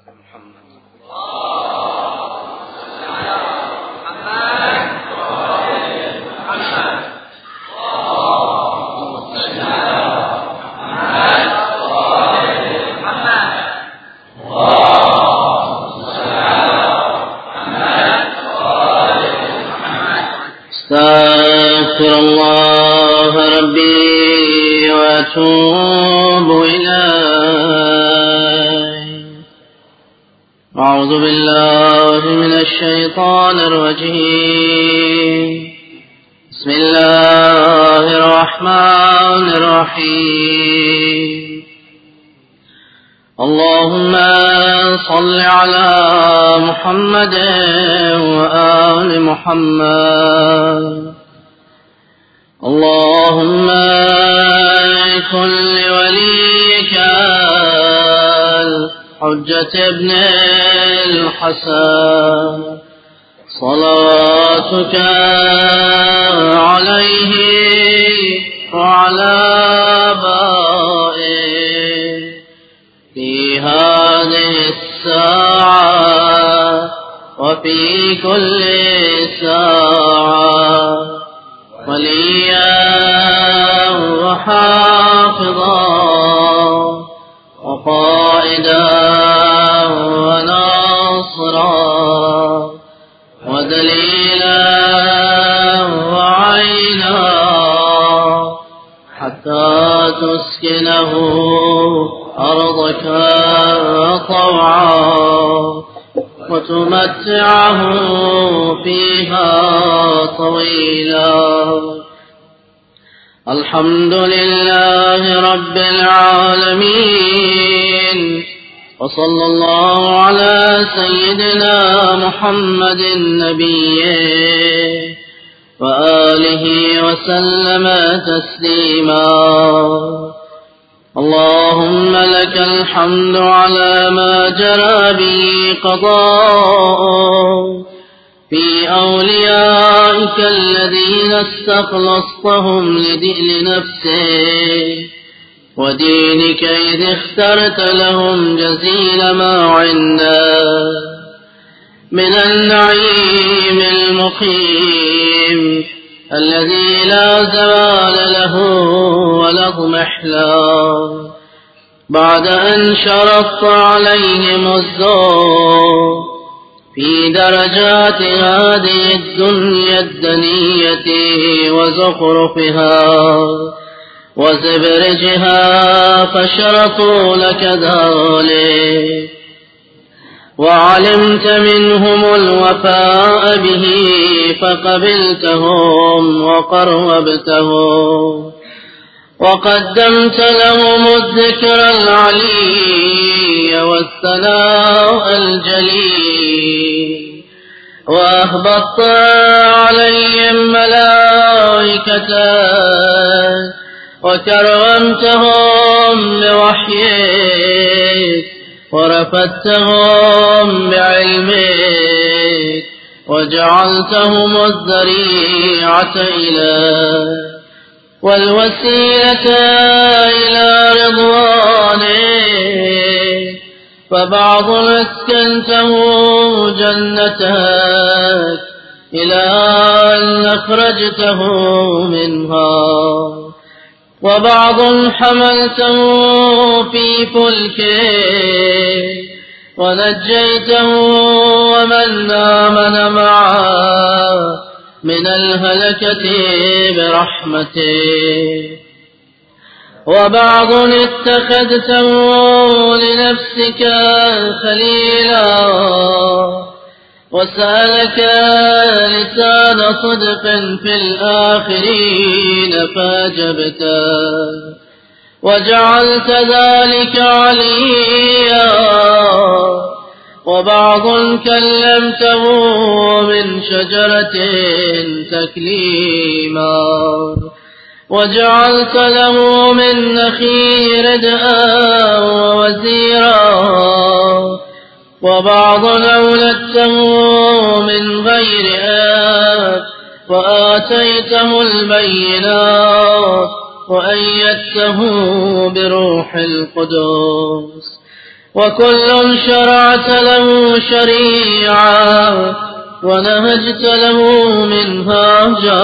أستغفر الله ربي وأتوب إليه. أعوذ بالله من الشيطان الرجيم. بسم الله الرحمن الرحيم. اللهم صل على محمد وآل محمد. اللهم كن لوليك الحجة ابن الحسن صلواتك عليه وعلى آبائه في هذه الساعة وفي كل ساعة وليا وحافظا وقائدا وناصرا ودليلا وعينا حتى تسكنه أرضك طوعا وتمتعه فيها طويلا. الحمد لله رب العالمين، وصلى الله على سيدنا محمد النبي وآله وسلم تسليما. اللهم لك الحمد على ما جرى به قضاء في أوليائك الذين استخلصتهم لنفسك ودينك إذ اخترت لهم جزيل ما عندك من النعيم المقيم الذي لا زوال له ولا اضمحلال، بعد أن شرطت عليهم الذوق في درجات هذه الدنيا الدنية وزخرفها وزبرجها، فشرطوا لك ذلك وعلمت منهم الوفاء به فقبلتهم وقربتهم وقدمت لهم الذكر العلي والثناء الجليل، وأهبطت عليهم ملائكتك وكرمتهم بوحيك ورفدتهم بعلمك وجعلتهم الذريعة إليك والوسيلة إلى رضوانك، فبعض اسكنته جنتك إلى أن أخرجته منها، وبعض حملته في فلكك ونجيته ومن آمن معه من الهلكة برحمته، وبعض اتخذته لنفسك خليلا وسألك لسان صدق في الآخرين فأجبته وجعلت ذلك عليا، وبعض كلمته من شجرة تكليما وجعلت له من أخيه ردءا ووزيرا، وبعض أولدته من غير آب وآتيته البينات وأيدته بروح القدس وكل شرعت له شريعة ونهجت له منهاجا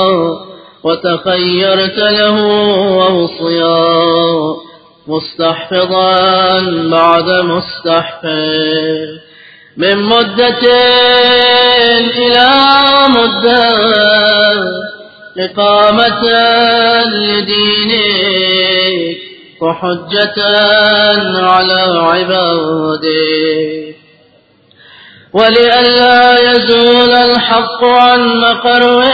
وتخيرت له ووصيا مستحفظا بعد مستحفظ من مدة إلى مدة إقامة لدينك وحجة على عبادك ولئلا يزول الحق عن مقره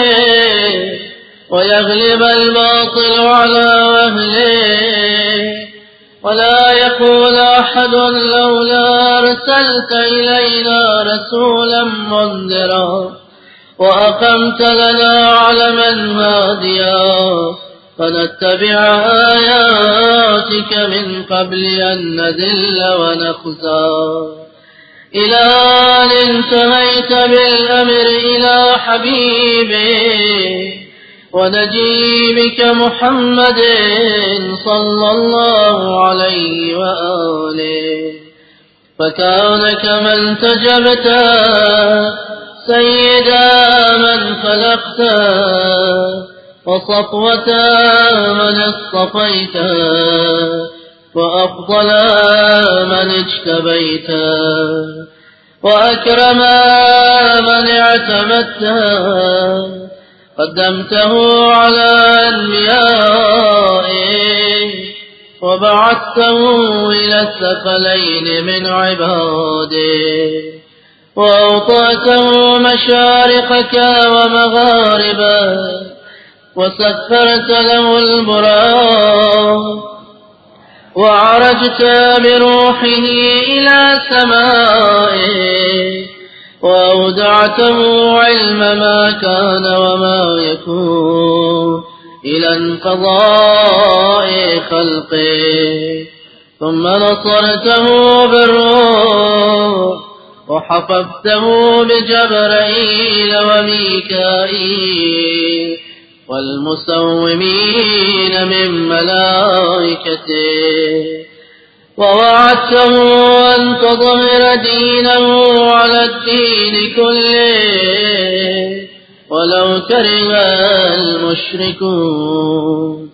ويغلب الباطل على أهله ولا يقول أحد لولا أرسلت إلينا رسولا منذرا وأقمت لنا علما هاديا فنتبع آياتك من قبل أن نذل ونخزى إلى أن انتهيت بالأمر إلى حبيبي ونجيبك محمد صلى الله عليه وآله فكان كمن تجبت سيدا من خلقت وصفوة من اصطفيت وأفضل من اجتبيت وأكرم من اعتمدت قدمته على أنبيائه وبعثته إلى الثقلين من عباده وأوطأته مشارقك ومغاربك وسخرت له البراق وعرجت بروحه إلى سمائه وأودعته علم ما كان وما يكون إلى انقضاء خلقه ثم نصرته بالروح وحفظته بجبرائيل وميكائيل والمسومين من ملائكته ووعدته أن تظهر دينه على الدين كله ولو كره المشركون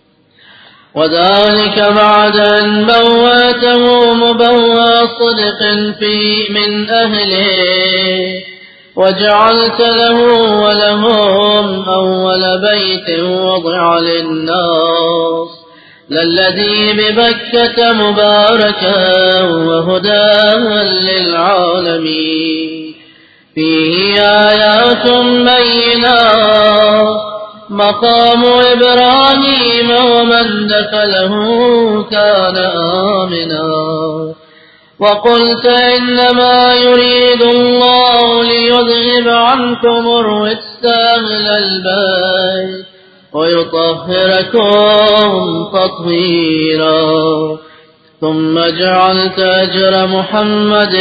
وذلك بعد أن بوأته مبوى صدق من أهله وجعلت له ولهم أول بيت وضع للناس للذي ببكة مباركا وهدى للعالمين فيه آيات بينات مقام إبراهيم ومن دخله كان آمنا وقلت إنما يريد الله ليذهب عنكم الرجس أهل البيت ويطهركم تطهيرا ثم جعلت أجر محمد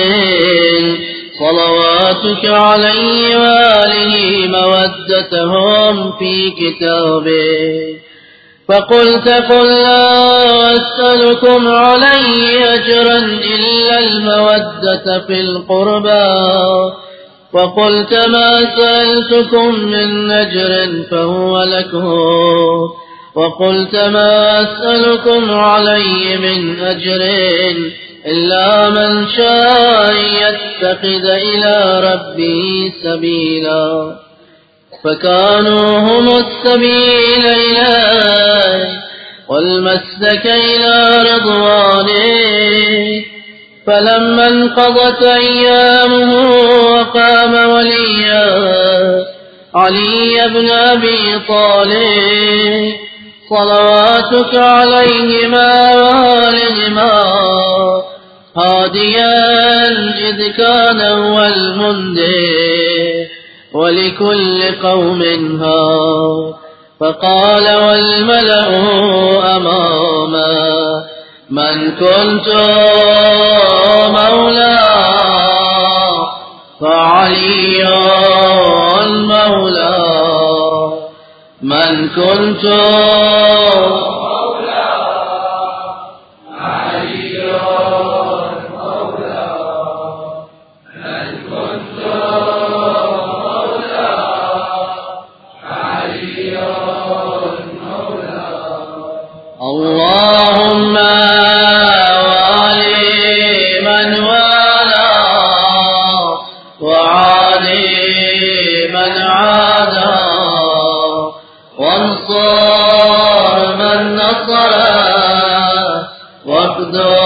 صلواتك عليه وآله مودتهم في كتابه فقلت قل لا أسألكم عليه أجرا إلا المودة في القربى وقلت ما سألتكم من أجر فهو لكم وقلت ما أسألكم عليه من أجر إلا من شاء يتخذ إلى ربه سبيلا فكانوا هم السبيل إليه والمسلك إلى رضوانه فلما انقضت أيامه وقام وليا علي بن أبي طالب صلواتك عليهما وآلهما هاديا إذ كان هو المنذر ولكل قوم هاد فقال والملأ أماما من كنت مولاه فعلي المولى من كنت مولاه علي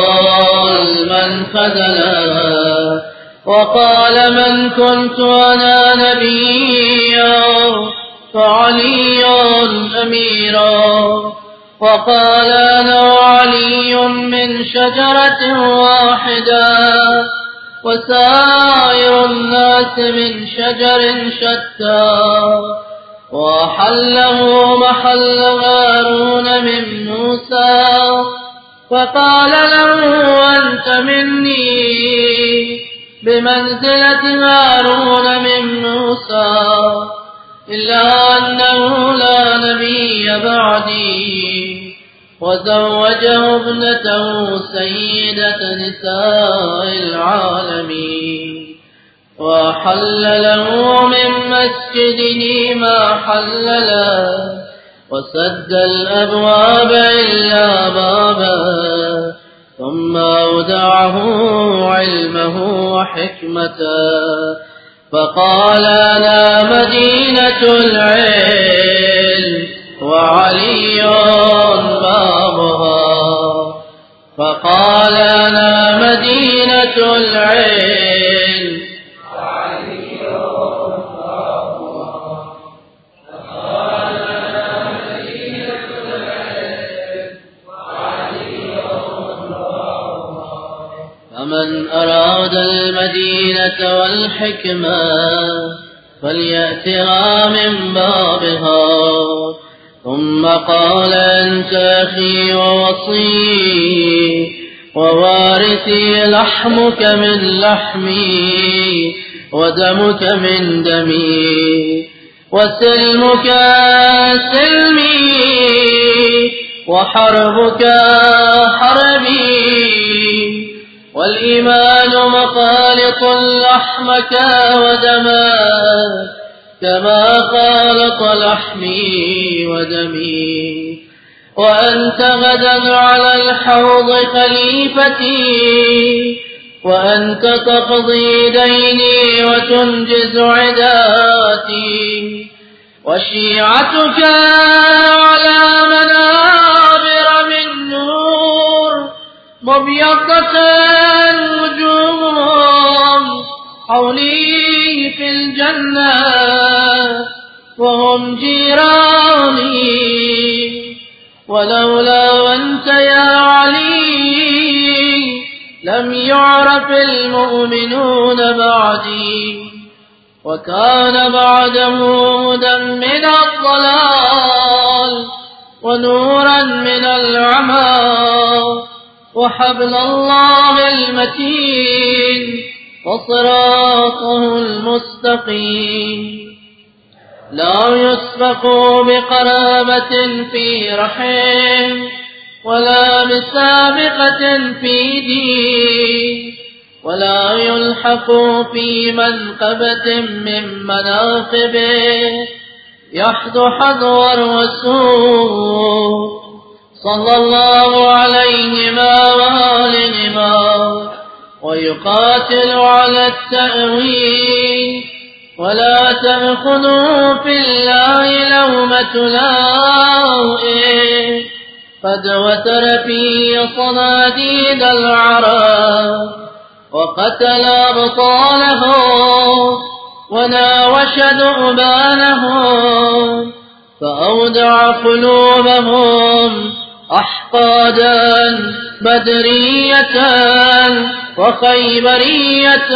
ظلما خذلا وقال من كنت أنا نبيا فعلي أميرا وقال أنا وعلي من شجرة واحدة وسائر الناس من شجر شتى وحله محل هارون من موسى فقال له أنت مني بمنزلة هارون من موسى إلا أنه لا نبي بعدي وزوجه ابنته سيدة نساء العالمين وحل له من مسجده ما حل له وسد الأبواب إلا بابا ثم أودعه علمه وحكمته فقال أنا مدينة العلم وعلي بابها فقال أنا مدينة العلم وعلي بابها فقال أنا مدينة العلم وعلي بابها فمن أراد المدينة والحكمة فليأتها من بابها ثم قال أنت أخي ووصي ووارثي لحمك من لحمي ودمك من دمي وسلمك سلمي وحربك حربي والإيمان مخالط لحمك ودمك كما خالط لحمي ودمي وأنت غدا على الحوض خليفتي وأنت تقضي ديني وتنجز عداتي وشيعتك على منابر من نور مبيضة وجوههم حولي في الجنة وهم جيراني ولولا أنت يا علي لم يعرف المؤمنون بعدي وكان بعده هدى من الضلال ونورا من العمى وحبل الله المتين وصراطه المستقيم لا يسبق بقرابة في رحم ولا بسابقة في دين ولا يلحق في منقبة من مناقبه يحظو حظو الرسول صلى الله عليهما وآلهما ويقاتل على التأويل ولا تأخذوا في الله لومة لائم قد وتر في صناديد العرب وقتل أبطالهم وناوش ذؤبانهم فأودع قلوبهم أحقادا بدرية وخيبرية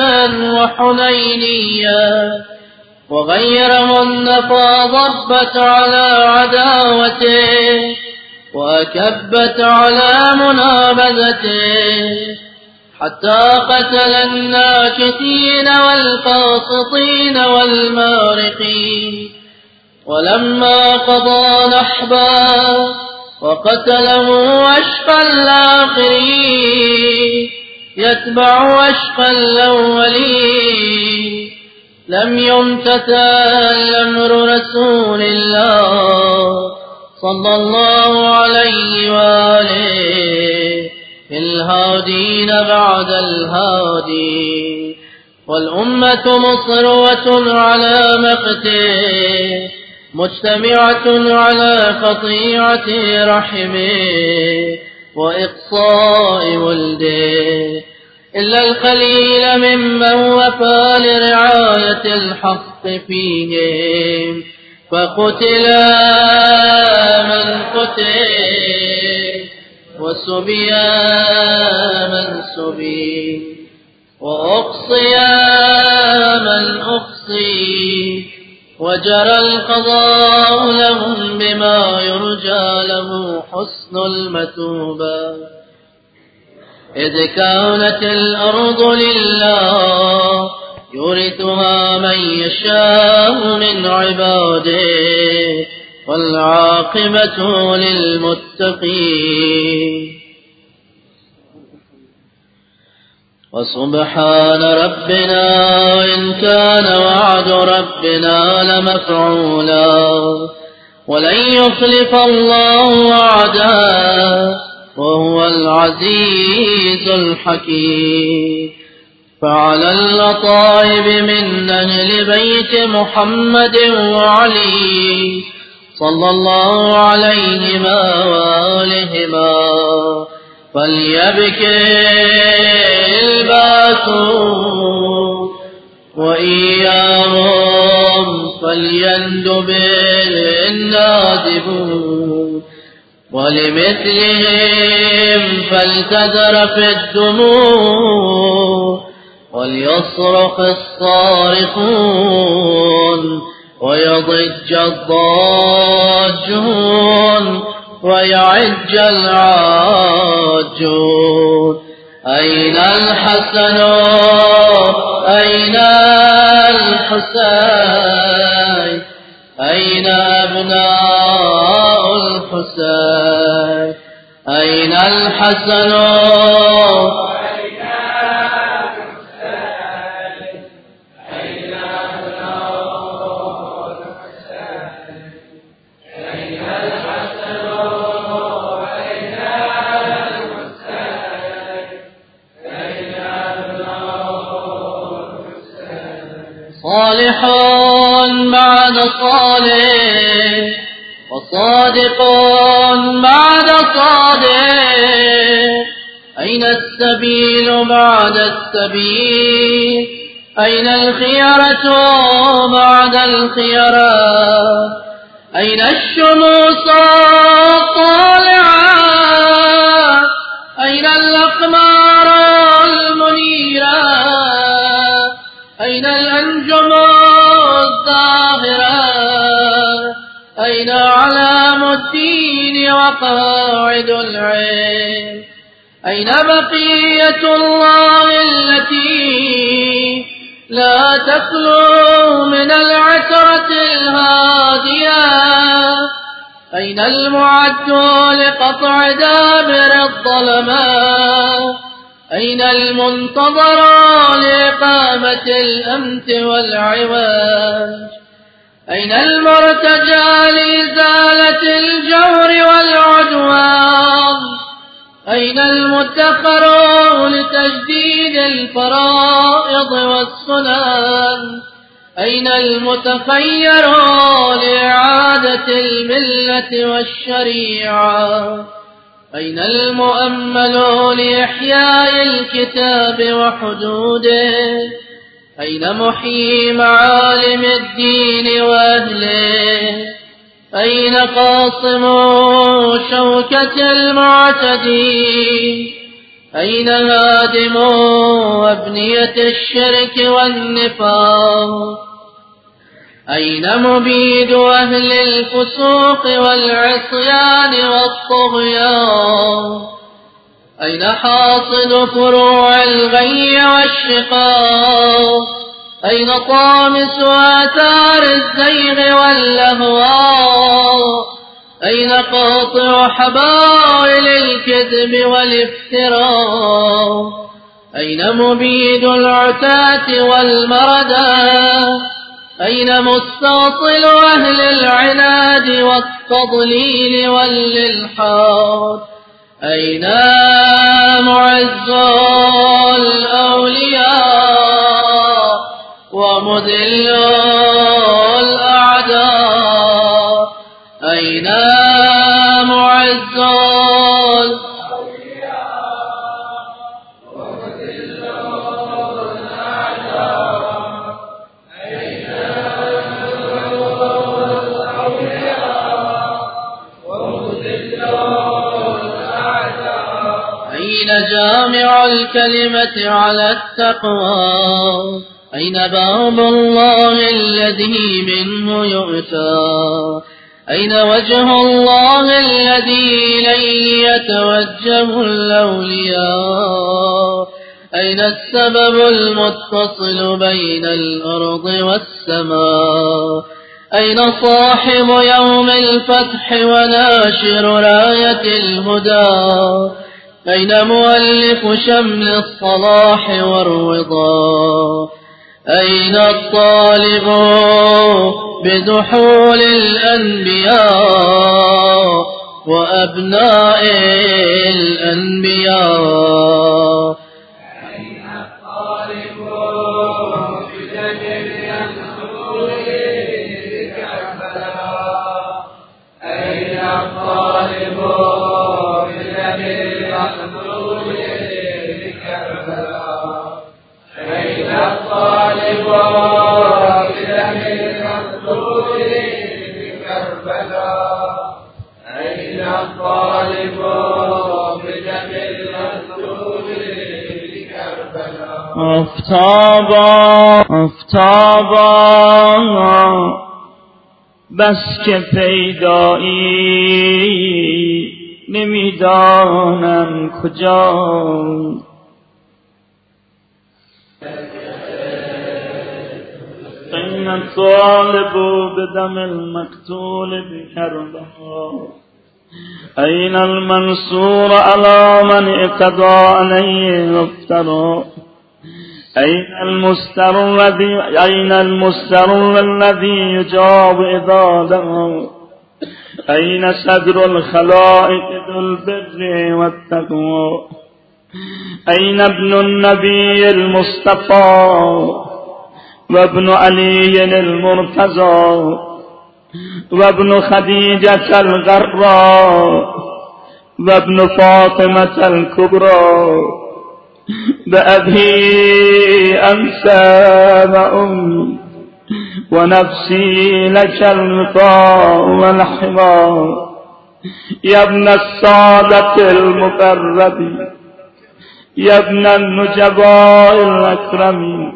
وحنينية وغيرهن فضبت على عداوته وأكبت على منابذته حتى قتل الناكثين والقاسطين والمارقين ولما قضى نحبا وقتله أشقى الآخرين يتبع أشقى الأولين لم يمتثل أمر رسول الله صلى الله عليه وآله الهادين بعد الهادي والأمة مصروة على مقته مجتمعة على قطيعة رحمه وإقصاء ولده، إلا القليل ممن وفى لرعاية الحق فيهم، فقتل من قتل، وسبي من سبي، وأقصي من أقصي، وجرى القضاء لهم بما يرجى له حسن المثوبة، إذ كانت الأرض لله يورثها من يشاء من عباده، والعاقبة للمتقين. وسبحان ربنا إن كان وعد ربنا لمفعولا، ولن يخلف الله وعده، وهو العزيز الحكيم. فعلى اللطائف من أهل بيت محمد وعلي صلى الله عليهما وآلهما فليبكي الباكون، وإياهم فليندب النادبون، ولمثلهم فلتذرف الدموع، وليصرخ الصارخون، ويضج الضاجون، ويعج العاجون. أين الحسن أين الحسين، أين أبناء الحسين، أين الحسن صالح بعد صالح، وصادق بعد صادق، أين السبيل بعد السبيل، أين الخيرة بعد الخيرة، أين الشموس الطالعة، أين الأقمار المنيرة، أين الأنجم الظاهرة، أين علام الدين وقاعد العلم، أين بقية الله التي لا تخلو من العترة الهادية، أين المعد لقطع دابر الظلمات، أين المنتظر لإقامة الأمن والعواج، أين المرتجى لإزالة الجور والعدوان، أين المدخر لتجديد الفرائض والسنن، أين المتخير لإعادة الملة والشريعة، أين المؤمل لإحياء الكتاب وحدوده، أين محيي معالم الدين وأهله، أين قاصم شوكة المعتدين، أين هادم أبنية الشرك والنفاق، أين مبيد أهل الفسوق والعصيان والطغيان، أين حاصد فروع الغي والشقاق، أين طامس آثار الزيغ والأهواء، أين قاطع حبائل الكذب والافتراء، أين مبيد العتاة والمردى، أين مستوصل أهل العناد والتضليل والإلحاد، أين معز الأولياء ومذل الأعداء، أين معز الكلمة على التقوى أين باب الله الذي منه يؤتى أين وجه الله الذي إليه يتوجه الأولياء أين السبب المتصل بين الأرض والسماء أين صاحب يوم الفتح وناشر راية الهدى أين مؤلف شمل الصلاح والرضا أين الطالب بدحول الأنبياء وأبناء الأنبياء أين الطالب بدجل ينصر لكربلاء أين الطالب بدجل ينصر لكربلاء أين الطالب بدجل ينصر لكربلاء أين الطالب بدجل ينصر لكربلاء آفتابا بس که پیدایی نمیدانم کجا این الطالب بدم المقتول بكربلاء این المنصور على من اعتدى عليه وافترى أين المستر الذي يجاب إذا دعا أين صدر الخلائق ذو البر والتقوى أين ابن النبي المصطفى وابن علي المرتضى وابن خديجة الغراء وابن فاطمة الكبرى بأبي أنسى وأمي ونفسي لك الوفاء والحمار يا ابن السادة المقربين يا ابن النجباء الأكرمين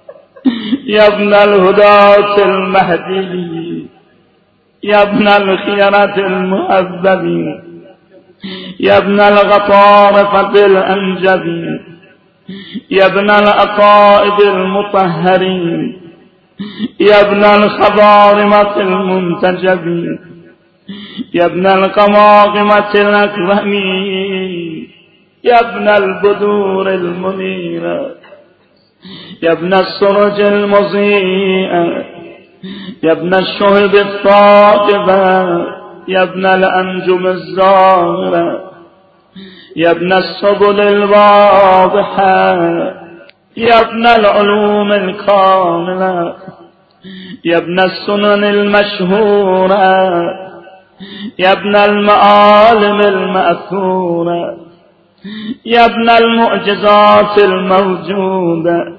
يا ابن الهداة المهديين يا ابن الخيرة المهذبين يا ابن الغطارفة الأنجبين يا ابن الأقائد المطهرين يا ابن الخضارمة المنتجبين يا ابن القماقمة الأكرمين يا ابن البدور المنيرة يا ابن السرج المضيئة يا ابن الشهب الثاقبة يا ابن الأنجم الزاهرة يا ابن السبل الواضحة يا ابن العلوم الكاملة يا ابن السنن المشهورة يا ابن المعالم المأثورة يا ابن المعجزات الموجودة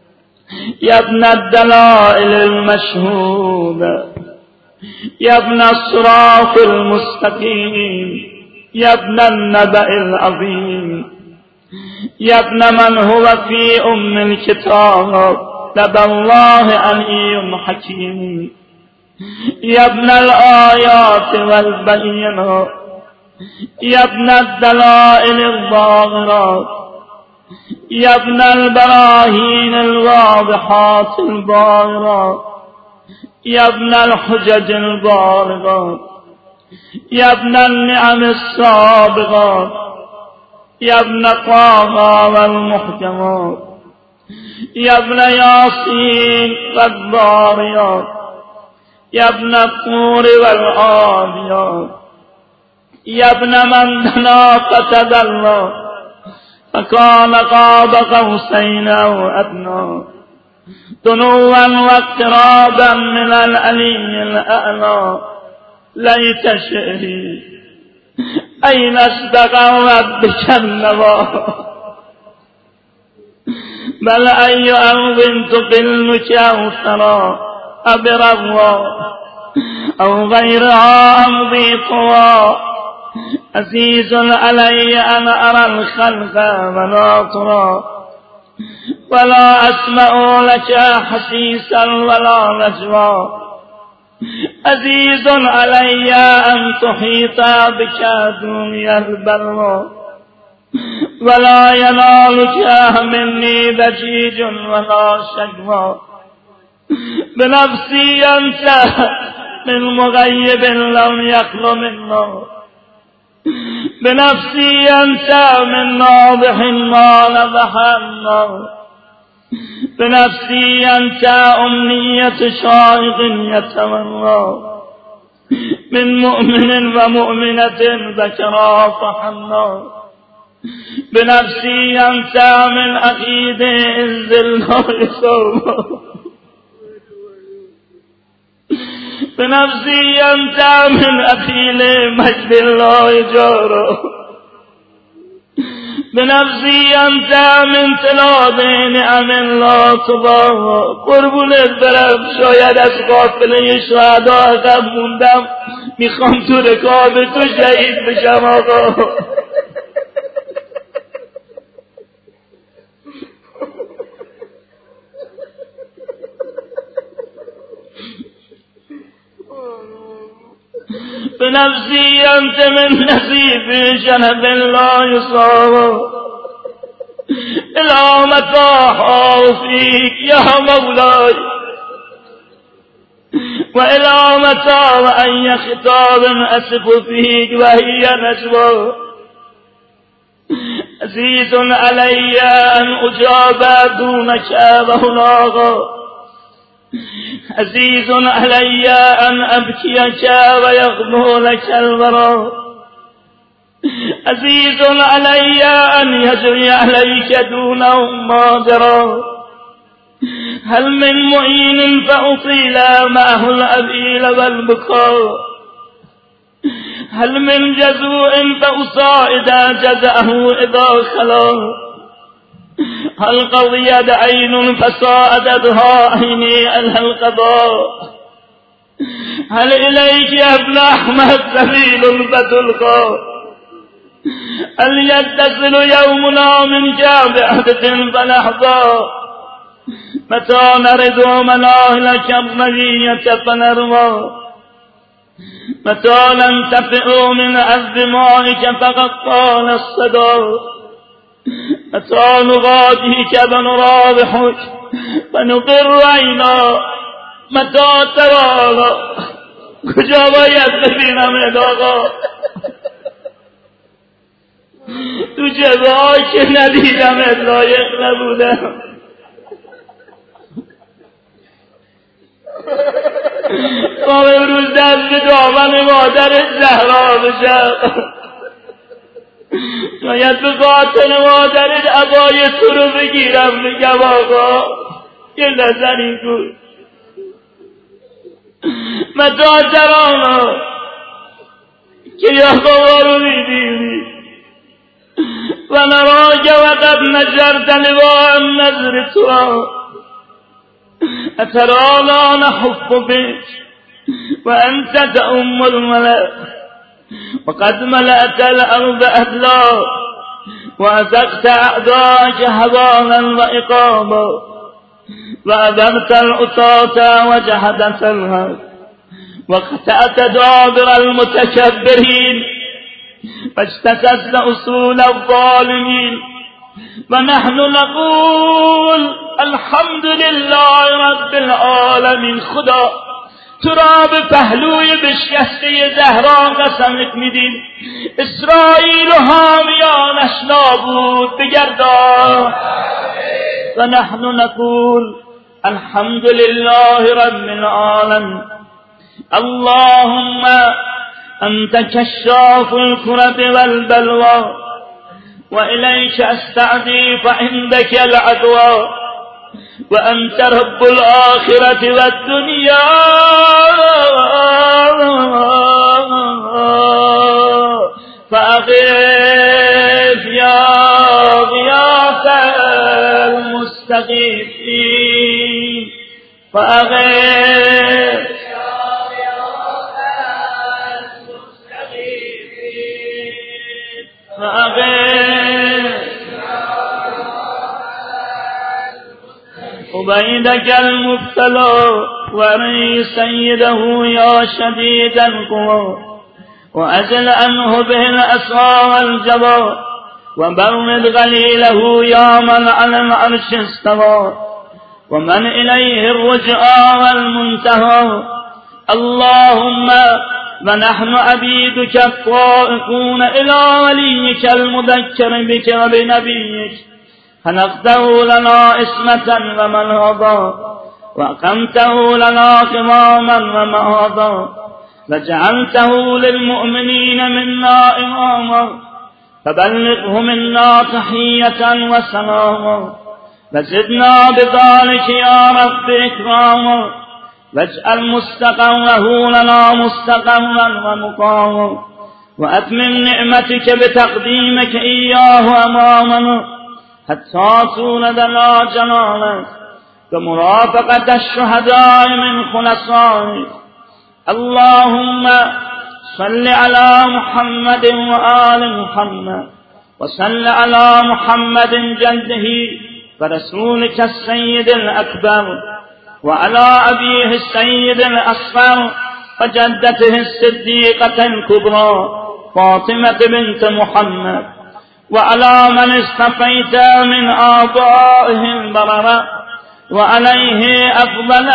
يا ابن الدلائل المشهودة يا ابن الصراط المستقيم يا ابن النبأ العظيم يا ابن من هو في أم الكتاب لدى الله علي حكيم يا ابن الآيات والبينات يا ابن الدلائل الظاهرات يا ابن البراهين الواضحات الباهرات يا ابن الحجج البالغات يا ابن النعم السابغات يا ابن طه والمحكمات يا ابن ياسين والضاريات يا ابن الطور والعاديات يا ابن من دنا فتدلى فكان قاب قوسين أو أدنى دنوا واقترابا من العلي الأعلى ليت شعري أين استقرت بك النوى بل أي أرض تقلك أو ترى أبرضا أو غيرها أمضي طوى عزيز علي أن أرى الخلق ولا ترى ولا أسمع لك حسيسا ولا نجوى عزيز علي أن تحيط بك دنيا البر ولا ينالك مني ضجيج ولا شكوى بنفسي أنت من مغيب لم يخل منه بنفسي أنت من ناضح ما نضح النار بنفسي أنت أمنية شائق يتمنى من مؤمن ومؤمنة ذكرى فحنى بنفسي أنت من أكيد الذل صوم بنفسي أنت من أكيل مجد الله جاره بنفسي أنت من تلاد نعم الله تبارك قربونت برم شاید از قافله شهدا عقب موندم میخوام تو رکاب تو شهید بشم آقا بنفسي أنت من نصيب جنب الله يصاب إلى متى فيك يا مولاي وإلى متى وأي خطاب أسف فيك وهي نجوى عزيز علي أن أجاب دونك مولاغا عزيز علي أن أبكيك ويغنو لك الورى عزيز علي أن يجري عليك دونه ما جرى هل من معين فأطيل معه الأبيل والبكاء هل من جزوء فأصائد جزأه إذا خلا هل قضيت عين فصائدتها عيني ألها القضاء هل إليك يا ابن أحمد سبيل فتلقى هل يتصل يومنا منك بعهدة فنحظى متى نرد مناهلك الرمية فنروى متى ننتفئ من عذب مائك فقد طال الصدى متى نغاديك فنرابحك فنقر عينا متى ترانا کجا باید ببینم آقا تو جبه‌هایی که ندیدم لایق نبودم تا امروز دست به دامن مادر زهرا بشم شاید به قاتل مادرت عبای تو رو بگیرم بگم آقا یه نظری کن متا ترانا که یا بابا رو میدیدی و نراک وقت نجرت لواء النظر تو اترانا نحف بك وانت تأم الملأ وقد ملأت الأرض أهلا وأزقت أعداءك هوانا وإقاما وأذرت العطاة وجهدت الهد وقطعت دابر المتكبرين فاجتثثت أصول الظالمين ونحن نقول الحمد لله رب العالمين خدا تو را به پهلوی بشکسته زهرا قسمت میدیم اسرائیل و حامیانش نابود بگردان و نحن نقول الحمد لله رب العالمين اللهم انت كشاف الكرب والبلوى وإليك استعدي فعندك العدوى وأنت رب الآخرة والدنيا فأغيث يا غياث المستغيثين فأغيث يا غياث المستغيثين عبيدك المبتلى وري سيده يا شديد القوى وأزل عنه به الأسرى والجبى وبرد غليله يا من على العرش استوى ومن إليه الرجعى والمنتهى اللهم ونحن عبيدك الطائقون إلى وليك المذكر بك وبنبيك خلقته لنا اسمة ومنهضا وأقمته لنا قواما ومهضا وجعلته للمؤمنين منا إماما فبلغه منا تحية وسلاما وزدنا بذلك يا رب إكراما واجعل مستقره لنا مستقرا ومقاما وأتمم نعمتك بتقديمك إياه أمامنا حتى تولد لا جلالك ومرافقة الشهداء من خلصائك اللهم صل على محمد وآل محمد وصل على محمد جده ورسولك السيد الأكبر وعلى أبيه السيد الأصغر وجدته الصديقة الكبرى فاطمة بنت محمد وعلى من اصطفيت من آبائه البررة وعليه أفضل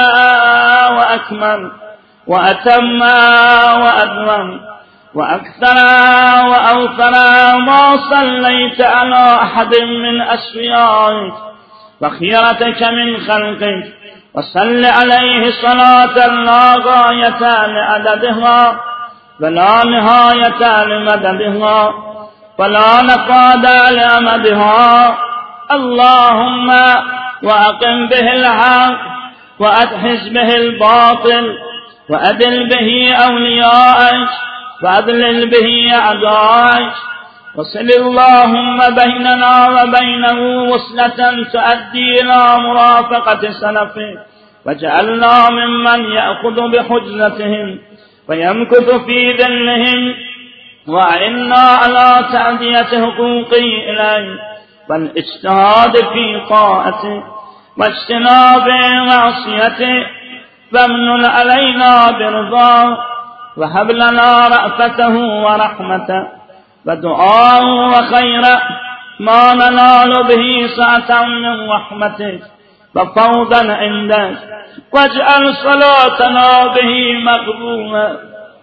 وأكمل وأتم وأدوم وأكثر وأوفر ما صليت على أحد من أسفيائك وخيرتك من خلقك وصل عليه صلاة لا غاية لعددها ولا نهاية لمددها ولا نفاد لأمدها اللهم وأقم به الحق وأدحز به الباطل وأدل به أوليائك وأذلل به أعدائك وصل اللهم بيننا وبينه وصلة تؤدي إلى مرافقة سلفه وجعلنا ممن يأخذ بحجتهم ويمكث في ذلهم وأعنا على تأدية حقوقه إليه والاجتهاد في طاعته واجتناب معصيته فامنن علينا برضاه وهب لنا رأفته ورحمته ودعاء وخيرا ما ننال به سعة من رحمتك وفوضا عندك واجعل صلاتنا به مقبولة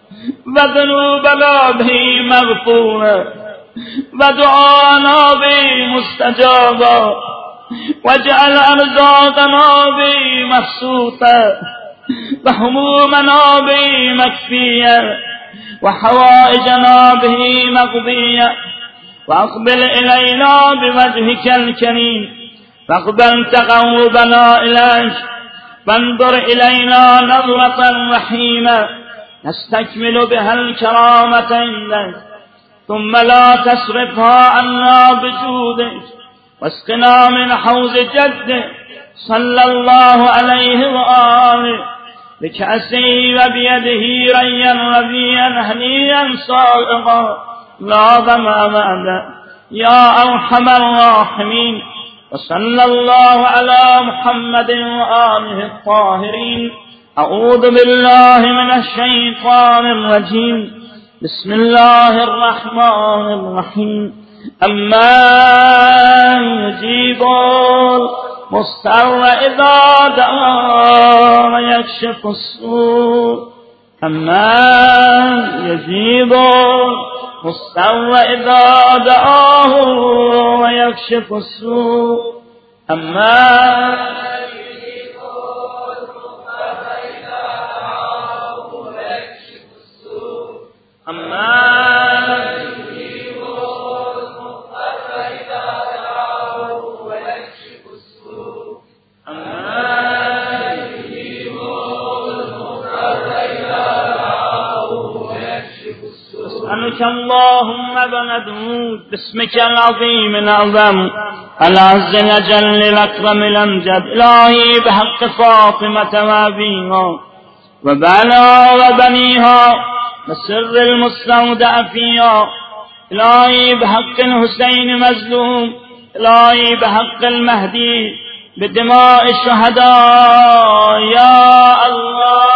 وذنوبنا به مغفورة ودعانا به مستجابا واجعل أرزاقنا به مبسوطة وهمومنا به مكفية وحوائجنا به مقضية وأقبل إلينا بوجهك الكريم فاقبل تقربنا إليك فانظر إلينا نظرة رحيمة نستكمل بها الكرامة عندك ثم لا تصرفها عنا بجودك واسقنا من حوض جدك صلى الله عليه وآله بكأسه وبيده ريا ربيا هنيا صائغا لا ظمأ بعده يا أرحم الراحمين وصلى الله على محمد وآله الطاهرين أعوذ بالله من الشيطان الرجيم بسم الله الرحمن الرحيم أمن يجيب المضطر إذا دعاه ويكشف السوء أمن يجيب المضطر إذا دعاه ويكشف السوء أمن اللهم بندعوك باسمك العظيم الأعظم العز الأجل الأكرم الأمجد إلهي بحق فاطمة وأبيها وبعلها وبنيها وسر المستودع فيها إلهي بحق الحسين مظلوم إلهي بحق المهدي بدماء الشهداء يا الله.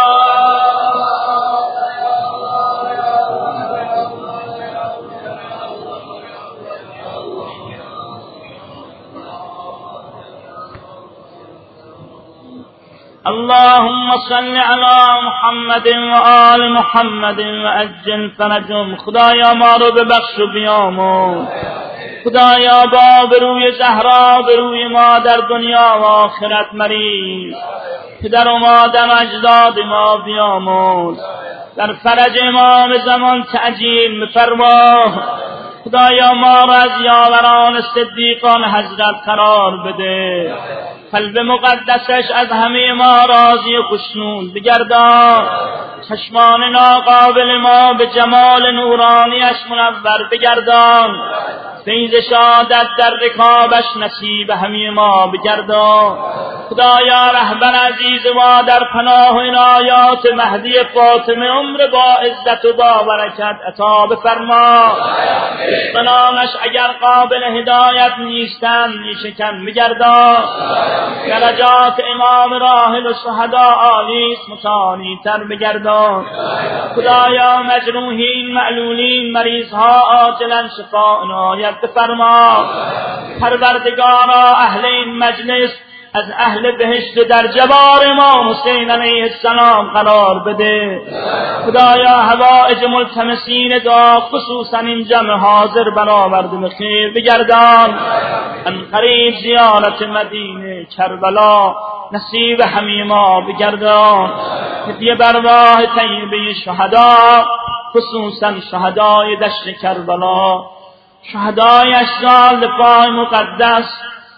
اللهم صل على محمد و آل محمد و عجل فرجهم. خدایا ما رو ببخش و بیامرز. خدایا با بروی زهرا بروی ما در دنیا و آخرت مریض پدر و مادر اجداد ما بیامرز. در فرج امام زمان تعجیل بفرما. خدایا ما را از یاوران صدیقان حضرت قرار بده. قلب مقدسش از همه ما راضی و خوشنود بگردان. چشمان ناقابل ما به جمال نورانیش منور بگردان. فیض شهادت در رکابش نصیب همه ما بگردان. خدایا رهبر عزیز ما در پناه عنایات مهدی فاطمه عمر با عزت و با برکت عطا بفرما. دشمنانش اگر قابل هدایت نیستند نیشکن بگردان. درجات امام راحل و شهدا عالی است متعالی تر بگردان. خدایا مجروحین معلولین مریضها عاجلا شفا عنایت بفرما. پروردگارا اهل این مجلس از اهل بهشت در جوار امام حسین علیه السلام قرار بده. خدایا حوائج ملتمسین دعا خصوصا این جمع حاضر برآورده به خیر بگردان. ان قریب زیارت مدینه کربلا نصیب همه ما بگردان. هدیه برواح طیبه شهدا خصوصا شهدای دشت کربلا، شهدای اشزال دفاع مقدس،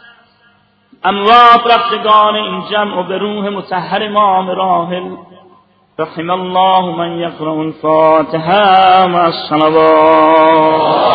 اموات رفتگان این جمع و به روح مطهر امام راحل. رحم الله من یقرأ الفاتحه مع الصلوات.